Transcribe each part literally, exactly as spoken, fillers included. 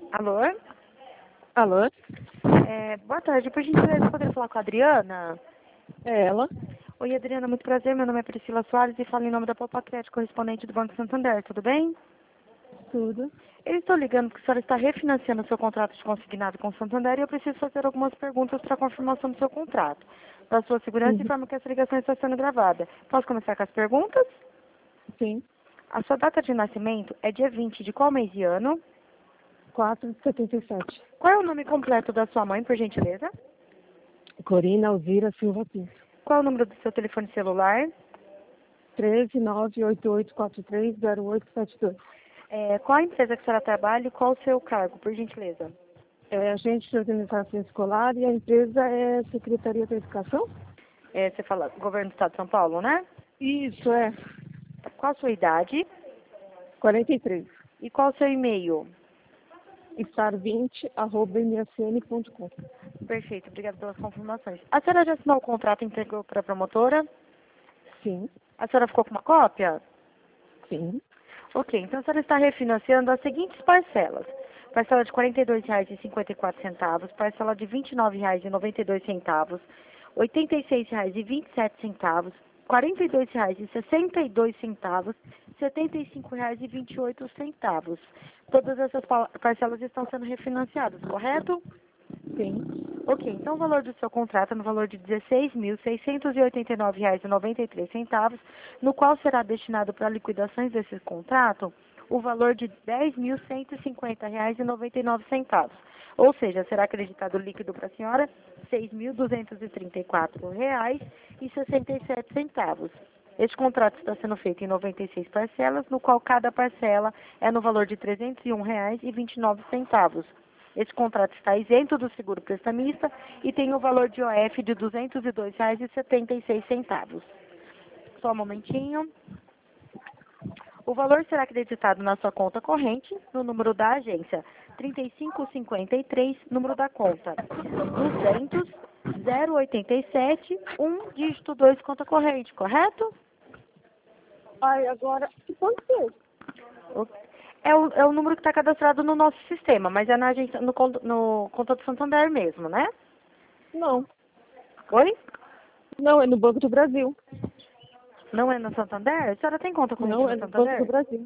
Alô? Alô? É, boa tarde, por gentileza, eu poderia falar com a Adriana? É ela? Oi, Adriana, muito prazer, meu nome é Priscila Soares e falo em nome da Poupa Crédito, correspondente do Banco Santander, tudo bem? Tudo. Eu estou ligando porque a senhora está refinanciando o seu contrato de consignado com o Santander e eu preciso fazer algumas perguntas para confirmação do seu contrato. Para sua segurança, Uhum. informo que essa ligação está sendo gravada. Posso começar com as perguntas? Sim. A sua data de nascimento é dia vinte de qual mês e ano? quatro de setenta e sete. Qual é o nome completo da sua mãe, por gentileza? Corina Alzira Silva Pinto. Qual é o número do seu telefone celular? treze nove oito oito quatro três zero oito sete dois. É, qual a empresa que a senhora trabalha e qual o seu cargo, por gentileza? É agente de organização escolar e a empresa é Secretaria da Educação? É, você fala Governo do Estado de São Paulo, né? Isso, é. Qual a sua idade quarenta e três. e qual o seu e-mail? Estar vinte arroba m s n ponto com. Perfeito, obrigada pelas confirmações. A senhora já assinou o contrato e entregou para a promotora? Sim, A senhora ficou com uma cópia? sim. Ok, então a senhora está refinanciando as seguintes parcelas. Parcela de quarenta e dois reais e cinquenta e quatro centavos, parcela de vinte e nove reais e noventa e dois centavos, oitenta e seis reais e vinte e sete centavos, quarenta e dois reais e sessenta e dois centavos, setenta e cinco reais e vinte e oito centavos. Todas essas pa- parcelas estão sendo refinanciadas, correto? Sim. Ok, então o valor do seu contrato é no valor de dezesseis mil seiscentos e oitenta e nove reais e noventa e três centavos, no qual será destinado para liquidações desse contrato o valor de dez mil cento e cinquenta reais e noventa e nove centavos. Ou seja, será acreditado líquido para a senhora seis mil duzentos e trinta e quatro reais e sessenta e sete centavos. Este contrato está sendo feito em noventa e seis parcelas, no qual cada parcela é no valor de trezentos e um reais e vinte e nove centavos. Esse contrato está isento do seguro prestamista e tem o valor de O F de duzentos e dois reais e setenta e seis centavos. Só um momentinho. O valor será acreditado na sua conta corrente, no número da agência trinta e cinco cinquenta e três, número da conta duzentos, zero oitenta e sete, um, dígito dois, conta corrente, correto? Ai, agora, que pode ser? O- É o, é o número que está cadastrado no nosso sistema, mas é na agência, no, conto- no conta do Santander mesmo, né? Não. Oi? Não, é no Banco do Brasil. Não é no Santander? A senhora tem conta corrente Não, no é no Banco do Santander? Brasil.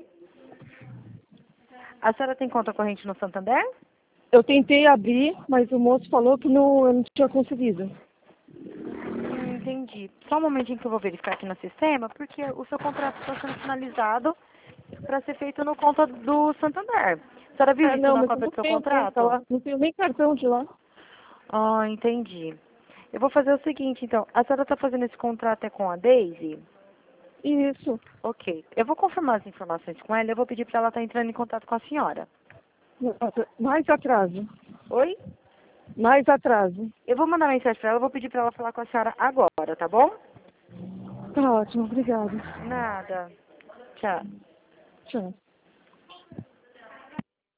A senhora tem conta corrente no Santander? Eu tentei abrir, mas o moço falou que não, eu não tinha conseguido. Hum, entendi. Só um momentinho que eu vou verificar aqui no sistema, porque o seu contrato está sendo finalizado para ser feito no conta do Santander. A senhora viu Ah, isso não, na mas eu cópia não do seu tenho conta contrato? lá. Não tenho nem cartão de lá. Ah, entendi. Eu vou fazer o seguinte, então. A senhora está fazendo esse contrato é com a Daisy? Isso. Ok. Eu vou confirmar as informações com ela e eu vou pedir para ela estar entrando em contato com a senhora. Nossa, mais atraso. Oi? Mais atraso. Eu vou mandar mensagem para ela, eu vou pedir para ela falar com a senhora agora, tá bom? Tá ótimo, obrigada. Nada. Tchau. Tchau.